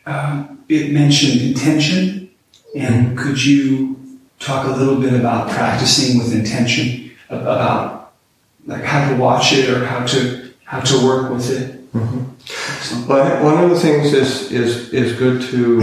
it mentioned intention, and could you talk a little bit about practicing with intention, about like how to watch it or how to work with it? Mm-hmm. Well, one of the things is good to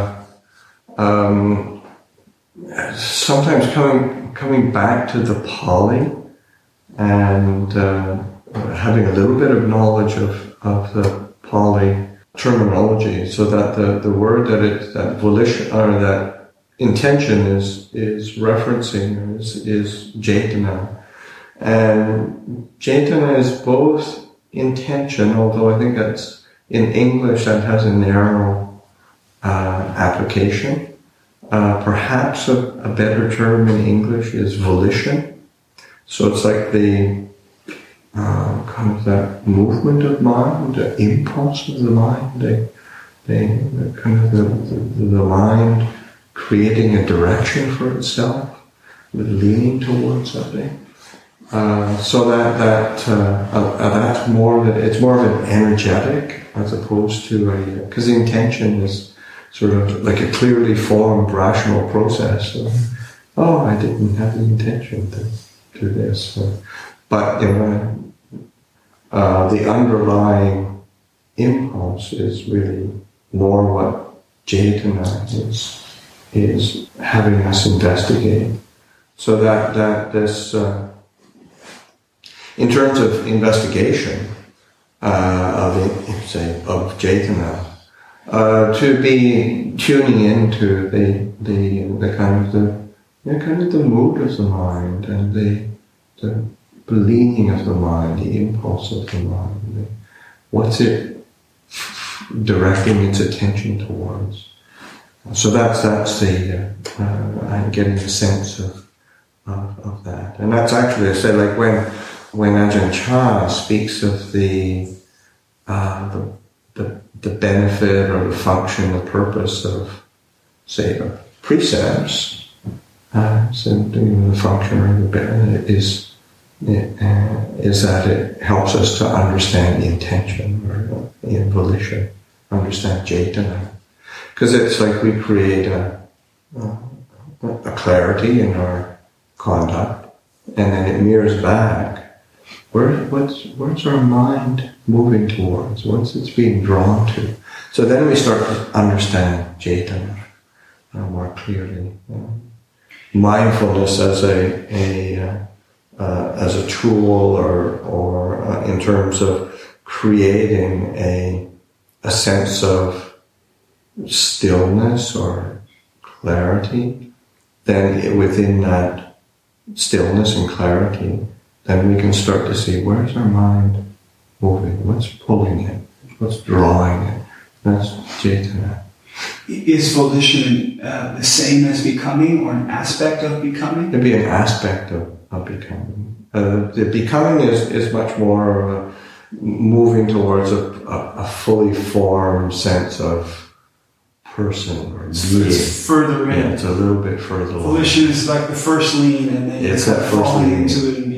sometimes coming back to the Pali and having a little bit of knowledge of the Pali terminology, so that the word that volition or that intention is referencing is Cetana, and Cetana is both intention, although I think that's in English that has a narrow application. Perhaps a better term in English is volition. So it's like the kind of that movement of mind, the impulse of the mind, the kind of the mind creating a direction for itself, with leaning towards something. So that's more of it's more of an energetic as opposed to because the intention is sort of like a clearly formed rational process. So, I didn't have the intention to do this, but the underlying impulse is really more what Cetana is having us investigate. So that this, in terms of investigation of Cetana, to be tuning into the kind of the mood of the mind and the leaning of the mind, the impulse of the mind, what's it directing its attention towards. So that's the I'm getting a sense of that, and that's actually I say like when Ajahn Chah speaks of the benefit or the function, the purpose of say precepts, so the function or the benefit is that it helps us to understand the intention or the volition, understand Cetana. Because it's like we create a clarity in our conduct, and then it mirrors back. Where's our mind moving towards? What's it's being drawn to? So then we start to understand Cetana more clearly. Mindfulness as a tool, or in terms of creating a sense of stillness or clarity, then within that stillness and clarity, then we can start to see where's our mind moving, what's pulling it, what's drawing it. That's Cetana. Is volition the same as becoming, or an aspect of becoming? It'd be an aspect of becoming. The becoming is much more moving towards a fully formed sense of person or being. It's further in. Yeah, it's a little bit further. Volition is like the first lean, and then it's that first falling lean into it and